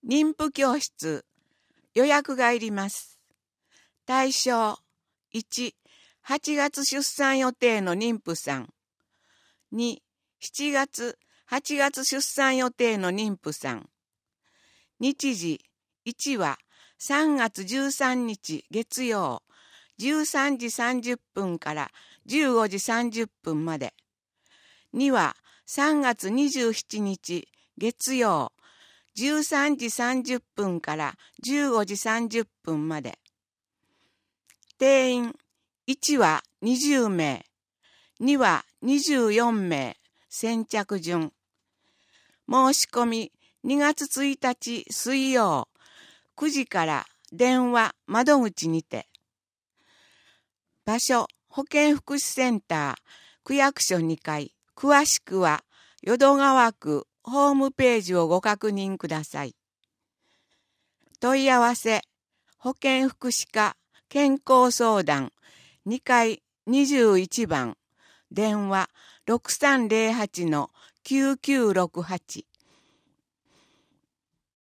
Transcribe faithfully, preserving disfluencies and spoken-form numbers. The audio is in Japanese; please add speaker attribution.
Speaker 1: 妊婦教室、予約がいります。対象、いち、はちがつ出産予定の妊婦さん。に、しちがつ、はちがつ出産予定の妊婦さん。日時、いちはさんがつじゅうさんにち月曜、じゅうさんじさんじゅっぷんからじゅうごじさんじゅっぷんまで。にはさんがつにじゅうしちにち月曜、じゅうさんじさんじゅっぷんからじゅうごじさんじゅっぷんまで。定員、いちはにじゅうめい、にはにじゅうよんめい、先着順。申し込みにがつついたち水曜、くじから電話窓口にて。場所、保健福祉センター、区役所にかい。詳しくは淀川区ホームページをご確認ください。問い合わせ、保健福祉課健康相談にかいにじゅういちばん、電話ろくさんぜろはちのきゅうきゅうろくはち。